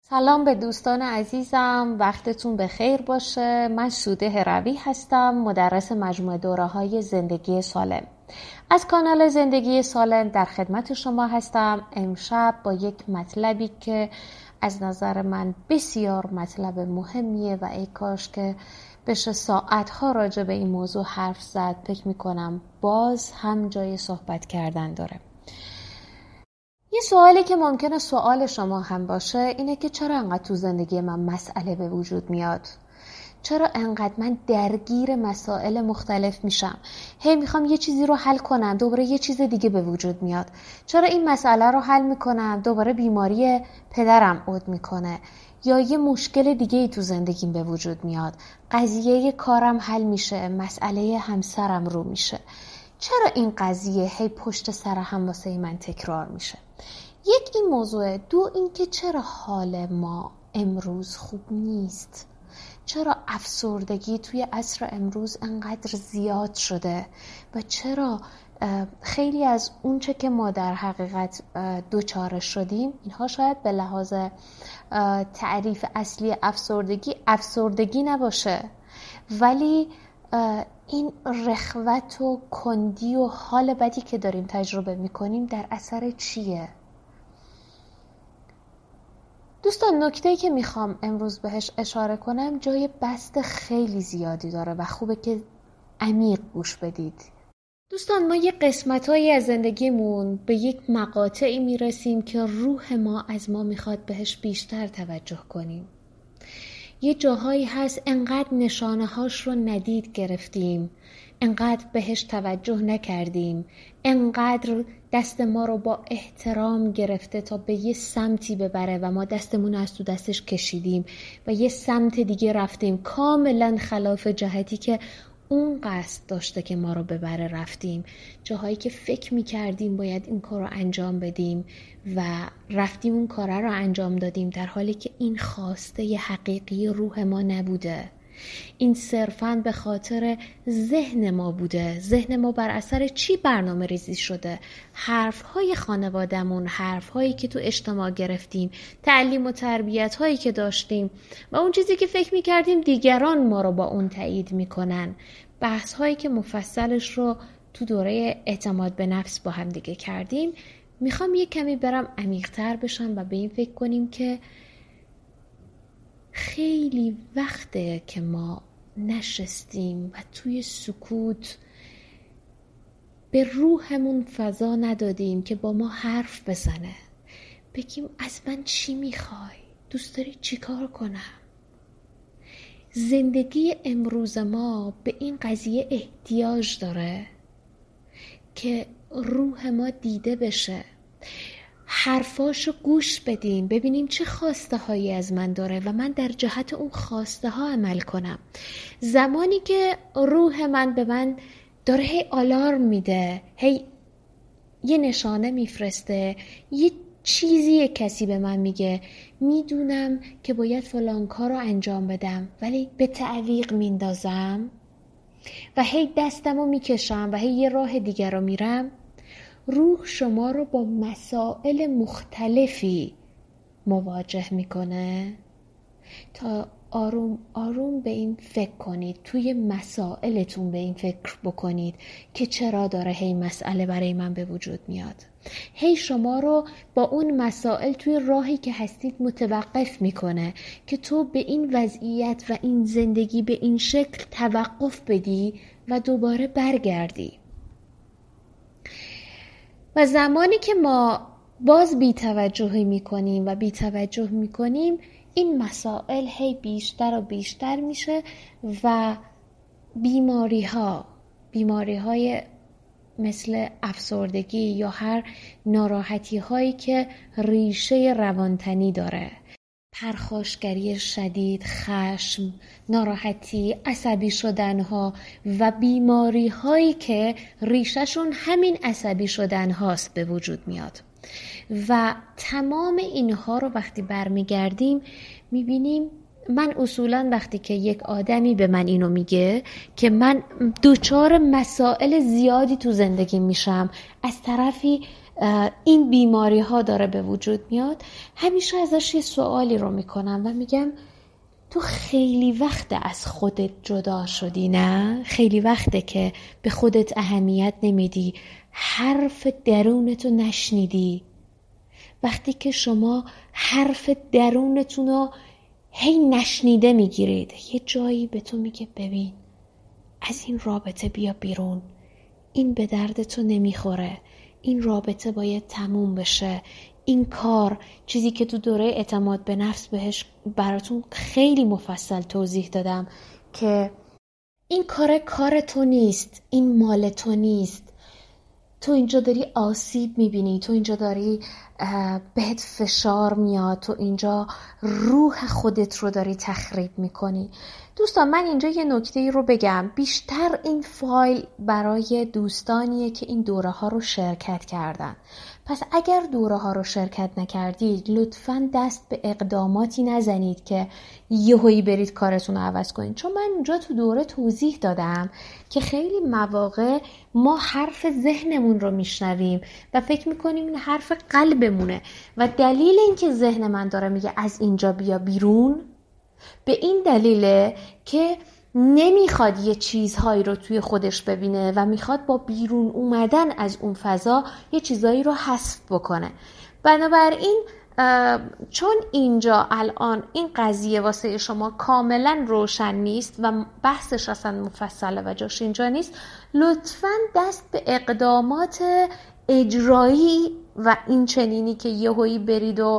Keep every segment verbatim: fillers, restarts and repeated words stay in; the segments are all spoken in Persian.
سلام به دوستان عزیزم، وقتتون بخیر باشه. من سوده هروی هستم، مدرس مجموعه دوره‌های زندگی سالم. از کانال زندگی سالم در خدمت شما هستم. امشب با یک مطلبی که از نظر من بسیار مطلب مهمیه و ای کاش که بشه ساعتها راجع به این موضوع حرف زد. فکر میکنم باز هم جای صحبت کردن داره. یه سوالی که ممکنه سوال شما هم باشه اینه که چرا انقدر تو زندگی من مسئله به وجود میاد؟ چرا انقدر من درگیر مسائل مختلف میشم؟ هی میخوام یه چیزی رو حل کنم، دوباره یه چیز دیگه به وجود میاد. چرا این مسئله رو حل میکنم، دوباره بیماری پدرم عود میکنه، یا یه مشکل دیگه ای تو زندگیم به وجود میاد، قضیه کارم حل میشه، مسئله همسرم رو میشه. چرا این قضیه هی پشت سر هم واسه من تکرار میشه؟ یک این موضوع، دو این که چرا حال ما امروز خوب نیست؟ چرا افسردگی توی عصر امروز انقدر زیاد شده و چرا خیلی از اونچه که ما در حقیقت دوچار شدیم، اینها شاید به لحاظ تعریف اصلی افسردگی افسردگی نباشه، ولی این رخوت و کندی و حال بدی که داریم تجربه میکنیم در اثر چیه؟ دوستان، نکته‌ای که میخوام امروز بهش اشاره کنم جای بحث خیلی زیادی داره و خوبه که عمیق گوش بدید. دوستان، ما یه قسمتایی از زندگیمون به یک مقاطعی میرسیم که روح ما از ما میخواد بهش بیشتر توجه کنیم. یه جاهایی هست انقدر نشانه هاش رو ندید گرفتیم، انقدر بهش توجه نکردیم، انقدر دست ما رو با احترام گرفته تا به یه سمتی ببره و ما دستمون از تو دستش کشیدیم و یه سمت دیگه رفتیم، کاملا خلاف جهتی که اون قصد داشته که ما رو ببره رفتیم. جاهایی که فکر میکردیم باید این کار رو انجام بدیم و رفتیم اون کار رو انجام دادیم، در حالی که این خواسته ی حقیقی روح ما نبوده. این صرفاً به خاطر ذهن ما بوده. ذهن ما بر اثر چی برنامه ریزی شده؟ حرفهای خانوادمون، حرفهایی که تو اجتماع گرفتیم، تعلیم و تربیت هایی که داشتیم و اون چیزی که فکر میکردیم دیگران ما رو با اون تایید میکنن. بحث هایی که مفصلش رو تو دوره اعتماد به نفس با هم دیگه کردیم. میخوام یه کمی برم عمیق‌تر بشم و به این فکر کنیم که خیلی وقته که ما نشستیم و توی سکوت به روحمون فضا ندادیم که با ما حرف بزنه، بگیم از من چی میخوای؟ دوست داری چی کار کنم؟ زندگی امروز ما به این قضیه احتیاج داره که روح ما دیده بشه، حرفاشو گوش بدیم، ببینیم چه خواسته هایی از من داره و من در جهت اون خواسته ها عمل کنم. زمانی که روح من به من داره هی آلارم میده، هی یه نشانه میفرسته، یه چیزی کسی به من میگه، میدونم که باید فلان کار رو انجام بدم ولی به تعویق میندازم و هی دستمو میکشم و هی یه راه دیگر رو میرم، روح شما رو با مسائل مختلفی مواجه میکنه تا آروم آروم به این فکر کنید، توی مسائلتون به این فکر بکنید که چرا داره هی مسئله برای من به وجود میاد. هی شما رو با اون مسائل توی راهی که هستید متوقف میکنه که تو به این وضعیت و این زندگی به این شکل توقف بدی و دوباره برگردی. و زمانی که ما باز بی‌توجهی میکنیم و بی‌توجه میکنیم، این مسائل هی بیشتر و بیشتر میشه و بیماری ها بیماری های مثل افسردگی یا هر ناراحتی هایی که ریشه روانتنی داره، پرخاشگری شدید، خشم، ناراحتی، عصبی شدن ها و بیماری هایی که ریشهشون همین عصبی شدن هاست به وجود میاد. و تمام اینها رو وقتی برمیگردیم میبینیم، من اصولا وقتی که یک آدمی به من اینو میگه که من دوچار مسائل زیادی تو زندگی میشم، از طرفی این بیماری ها داره به وجود میاد، همیشه ازش یه سوالی رو میکنم و میگم تو خیلی وقت از خودت جدا شدی، نه؟ خیلی وقته که به خودت اهمیت نمیدی، حرف درونتو نشنیدی. وقتی که شما حرف درونتون رو هی نشنیده میگیرید، یه جایی به تو میگه ببین از این رابطه بیا بیرون، این به درد تو نمیخوره، این رابطه باید تموم بشه، این کار، چیزی که تو دوره اعتماد به نفس بهش براتون خیلی مفصل توضیح دادم که این کار کار تو نیست، این مال تو نیست، تو اینجا داری آسیب میبینی، تو اینجا داری بهت فشار میاد، تو اینجا روح خودت رو داری تخریب میکنی. دوستان من اینجا یه نکته رو بگم، بیشتر این فایل برای دوستانیه که این دوره ها رو شرکت کردن. پس اگر دوره ها رو شرکت نکردید لطفاً دست به اقداماتی نزنید که یهویی برید کارتون رو عوض کنید، چون من اینجا تو دوره توضیح دادم که خیلی مواقع ما حرف ذهنمون رو میشنویم و فکر میکنیم این حرف قلبمونه و دلیل اینکه ذهن من داره میگه از اینجا بیا بیرون به این دلیله که نمیخواد یه چیزهایی رو توی خودش ببینه و میخواد با بیرون اومدن از اون فضا یه چیزهایی رو حذف بکنه. بنابراین چون اینجا الان این قضیه واسه شما کاملا روشن نیست و بحثش اصلا مفصله و جاش اینجا نیست، لطفاً دست به اقدامات اجرایی و این چنینی که یهویی برید و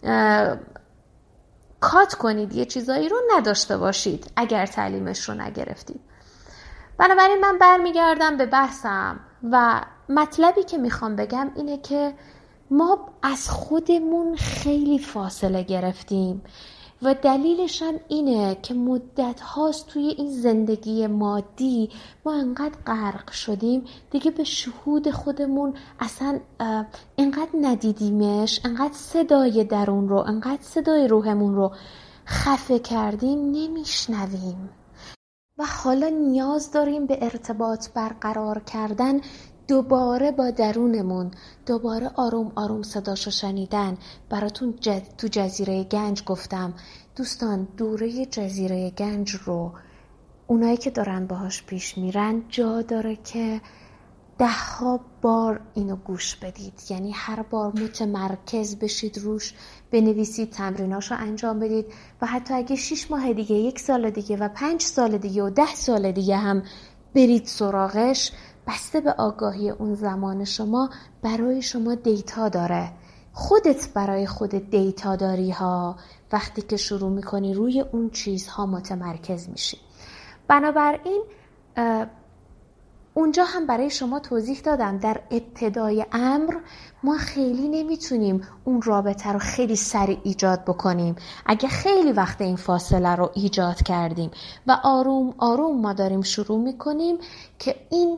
کات کنید یه چیزایی رو نداشته باشید اگر تعلیمش رو نگرفتید. بنابراین من برمیگردم به بحثم و مطلبی که میخوام بگم اینه که ما از خودمون خیلی فاصله گرفتیم و دلیلش هم اینه که مدت هاست توی این زندگی مادی ما انقدر غرق شدیم دیگه به شهود خودمون اصلا انقدر ندیدیمش، انقدر صدای درون رو، انقدر صدای روحمون رو خفه کردیم نمیشنویم و حالا نیاز داریم به ارتباط برقرار کردن دوباره با درونمون، دوباره آروم آروم صداشو شنیدن. براتون جد... تو جزیره گنج گفتم دوستان دوره جزیره گنج رو اونایی که دارن باهاش پیش میرن جا داره که ده ها بار اینو گوش بدید، یعنی هر بار متمرکز بشید روش، بنویسید، تمریناشو انجام بدید و حتی اگه شش ماه دیگه، یک سال دیگه و پنج سال دیگه و ده سال دیگه هم برید سراغش، بسته به آگاهی اون زمان شما برای شما دیتا داره. خودت برای خودت دیتا داری ها وقتی که شروع میکنی روی اون چیزها متمرکز میشی. بنابراین اونجا هم برای شما توضیح دادم در ابتدای امر ما خیلی نمیتونیم اون رابطه رو خیلی سریع ایجاد بکنیم. اگه خیلی وقت این فاصله رو ایجاد کردیم و آروم آروم ما داریم شروع میکنیم که این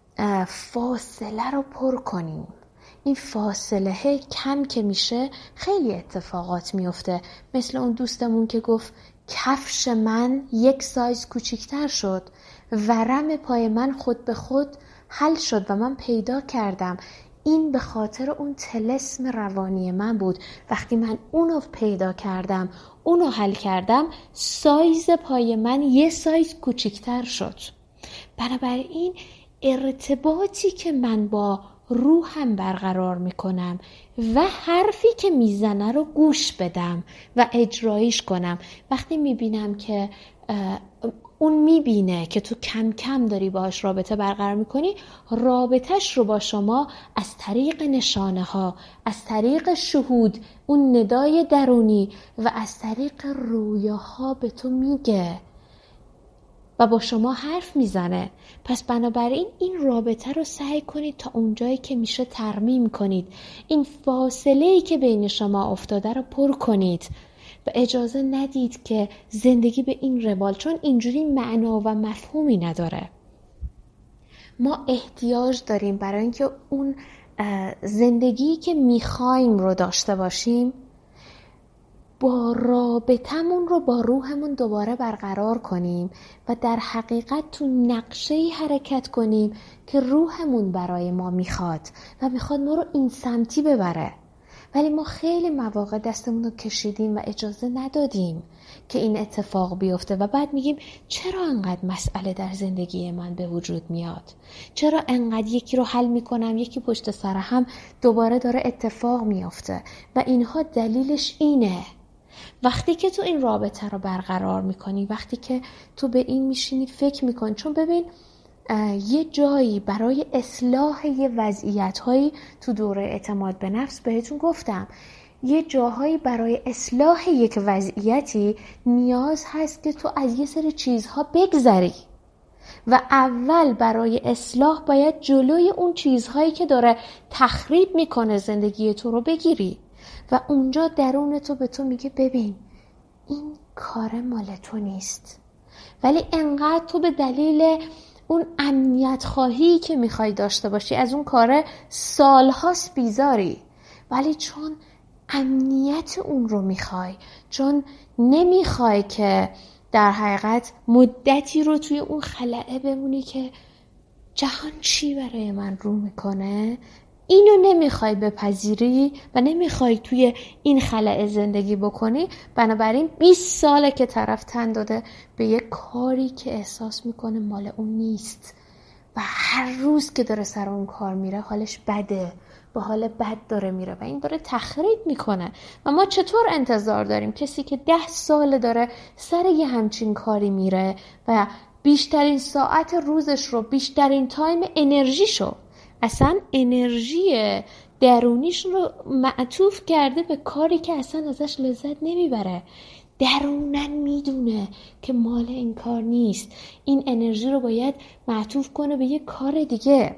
فاصله رو پر کنیم. این فاصله کم که میشه خیلی اتفاقات میفته، مثل اون دوستمون که گفت کفش من یک سایز کوچیکتر شد، ورم پای من خود به خود حل شد و من پیدا کردم این به خاطر اون طلسم روانی من بود. وقتی من اونو پیدا کردم، اونو حل کردم، سایز پای من یه سایز کوچیکتر شد. بنابراین ارتباطی که من با روحم برقرار میکنم و حرفی که میزنه رو گوش بدم و اجرایش کنم. وقتی میبینم که اون میبینه که تو کم کم داری باهاش رابطه برقرار میکنی، رابطهش رو با شما از طریق نشانه ها، از طریق شهود، اون ندای درونی و از طریق رویاها به تو میگه و با شما حرف میزنه. پس بنابراین این رابطه رو سعی کنید تا اونجایی که میشه ترمیم کنید، این فاصله‌ای که بین شما افتاده رو پر کنید و اجازه ندید که زندگی به این روال، چون اینجوری معنا و مفهومی نداره. ما احتیاج داریم برای اینکه اون زندگی که میخوایم رو داشته باشیم با رابطمون رو با روحمون دوباره برقرار کنیم و در حقیقت تو نقشه‌ای حرکت کنیم که روحمون برای ما میخواد و میخواد ما رو این سمتی ببره. ولی ما خیلی مواقع دستمون رو کشیدیم و اجازه ندادیم که این اتفاق بیفته و بعد میگیم چرا انقدر مسئله در زندگی من به وجود میاد؟ چرا انقدر یکی رو حل میکنم یکی پشت سر هم دوباره داره اتفاق میفته؟ و اینها دلیلش اینه. وقتی که تو این رابطه رو برقرار میکنی، وقتی که تو به این میشینی فکر میکنی، چون ببین یه جایی برای اصلاح یه وضعیت‌هایی تو دوره اعتماد به نفس بهتون گفتم، یه جاهایی برای اصلاح یک وضعیتی نیاز هست که تو از یه سری چیزها بگذری و اول برای اصلاح باید جلوی اون چیزهایی که داره تخریب میکنه زندگی تو رو بگیری و اونجا درون تو به تو میگه ببین این کار مال تو نیست، ولی انقدر تو به دلیل اون امنیت خواهی که میخوای داشته باشی از اون کار سالهاست بیزاری، ولی چون امنیت اون رو میخوای، چون نمیخوای که در حقیقت مدتی رو توی اون خلأه بمونی که جهان چی برای من رو میکنه، اینو نمیخوای بپذیری و نمیخوای توی این خلأ زندگی بکنی، بنابراین بیست ساله که طرف تن داده به یک کاری که احساس میکنه مال اون نیست و هر روز که داره سر اون کار میره حالش بده، با حال بد داره میره و این داره تخریب میکنه. و ما چطور انتظار داریم کسی که ده سال داره سر یه همچین کاری میره و بیشترین ساعت روزش رو، بیشترین تایم انرژیشو، اصلا انرژی درونیش رو معطوف کرده به کاری که اصلا ازش لذت نمیبره، درونن میدونه که مال این کار نیست، این انرژی رو باید معطوف کنه به یه کار دیگه،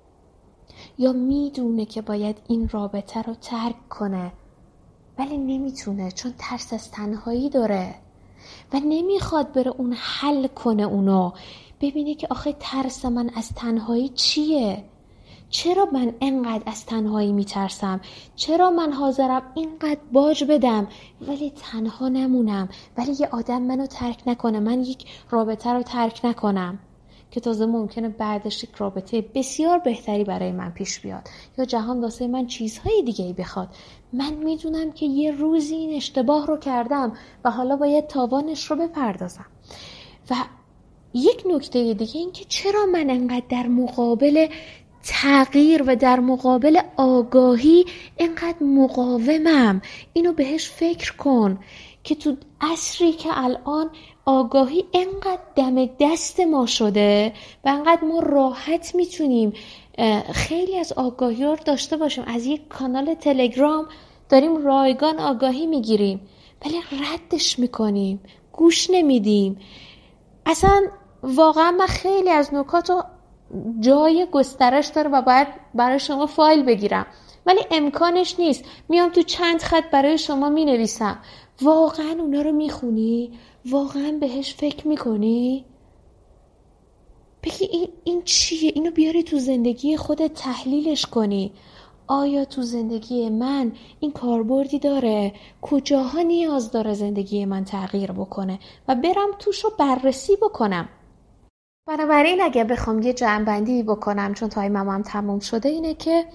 یا میدونه که باید این رابطه رو ترک کنه ولی نمیتونه چون ترس از تنهایی داره و نمیخواد بره اون حل کنه اونو، ببینه که آخه ترس من از تنهایی چیه؟ چرا من اینقدر از تنهایی میترسم؟ چرا من حاضرم اینقدر باج بدم ولی تنها نمونم، ولی یه آدم منو ترک نکنه، من یک رابطه رو ترک نکنم که تازه ممکنه بعدش یک رابطه بسیار بهتری برای من پیش بیاد یا جهان واسه من چیزهای دیگه‌ای بخواد. من میدونم که یه روزی این اشتباه رو کردم و حالا باید تاوانش رو بپردازم. و یک نکته دیگه این که چرا من انقدر در مقابل تغییر و در مقابل آگاهی اینقدر مقاومم؟ اینو بهش فکر کن که تو عصری که الان آگاهی اینقدر دم دست ما شده و اینقدر ما راحت میتونیم خیلی از آگاهی رو داشته باشیم، از یک کانال تلگرام داریم رایگان آگاهی میگیریم ولی ردش میکنیم، گوش نمیدیم. اصلا واقعا من خیلی از نکاتو جای گسترش داره و باید برای شما فایل بگیرم ولی امکانش نیست، میام تو چند خط برای شما می نویسم. واقعا اونا رو می خونی؟ واقعا بهش فکر می کنی؟ بگی این, این چیه؟ اینو بیاری تو زندگی خودت تحلیلش کنی. آیا تو زندگی من این کاربردی داره؟ کجاها نیاز داره زندگی من تغییر بکنه و برم توش رو بررسی بکنم. بنابراین اگه بخوام یه جمع‌بندی بکنم چون تایمم هم تموم شده، اینه که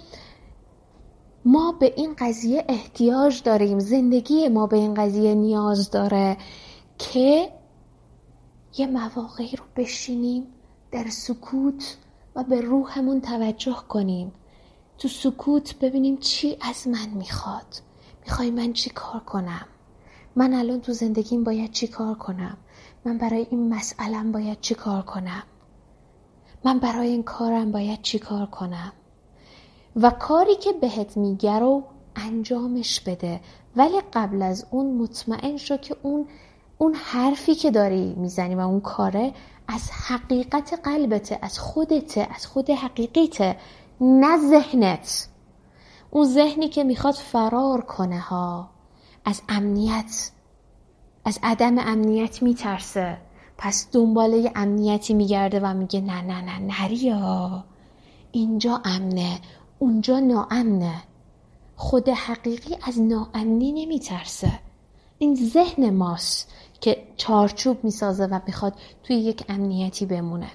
ما به این قضیه احتیاج داریم، زندگی ما به این قضیه نیاز داره که یه مواقعی رو بشینیم در سکوت و به روحمون توجه کنیم، تو سکوت ببینیم چی از من میخواد، میخوای من چی کار کنم، من الان تو زندگیم باید چی کار کنم، من برای این مسئله‌ام باید چی کار کنم، من برای این کارم باید چی کار کنم و کاری که بهت میگه رو انجامش بده. ولی قبل از اون مطمئن شو که اون اون حرفی که داری میزنی و اون کاره از حقیقت قلبته، از خودته، از خود حقیقیته، نه ذهنت، اون ذهنی که میخواد فرار کنه ها، از امنیت، از عدم امنیت میترسه، پس دنباله امنیتی میگرده و میگه نه نه نه نریا، اینجا امنه اونجا ناامنه. خود حقیقی از ناامنی نمیترسه، این ذهن ماست که چارچوب میسازه و میخواد توی یک امنیتی بمونه.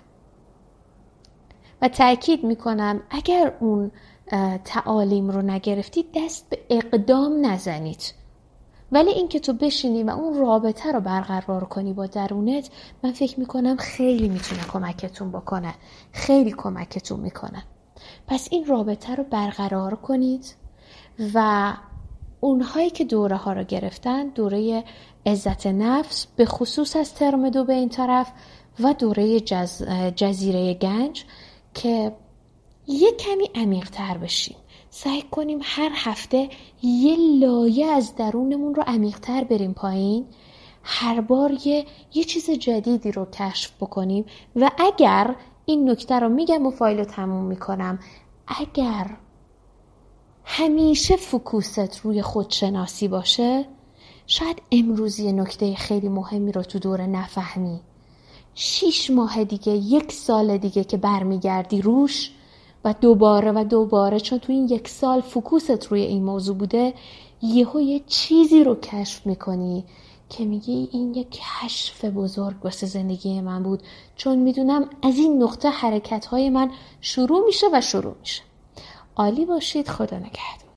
و تأکید میکنم اگر اون تعالیم رو نگرفتید دست به اقدام نزنید، ولی این که تو بشینی و اون رابطه رو برقرار کنی با درونت، من فکر میکنم خیلی میتونه کمکتون بکنه، خیلی کمکتون میکنه. پس این رابطه رو برقرار کنید و اونهایی که دوره ها رو گرفتن، دوره عزت نفس به خصوص از ترم دو به این طرف و دوره جز... جزیره گنج، که یه کمی عمیق تر بشیم، سعی کنیم هر هفته یه لایه از درونمون رو عمیق تر بریم پایین، هر بار یه, یه چیز جدیدی رو کشف بکنیم. و اگر این نکته رو میگم و فایل رو تموم میکنم، اگر همیشه فوکوست روی خودشناسی باشه، شاید امروز یه نکته خیلی مهمی رو تو دوره نفهمی، شیش ماه دیگه، یک سال دیگه که برمیگردی روش و دوباره و دوباره، چون تو این یک سال فوکوست روی این موضوع بوده، یهو یه چیزی رو کشف میکنی که میگی این یک کشف بزرگ واسه زندگی من بود، چون میدونم از این نقطه حرکت‌های من شروع میشه و شروع میشه. عالی باشید. خدا نگهدار.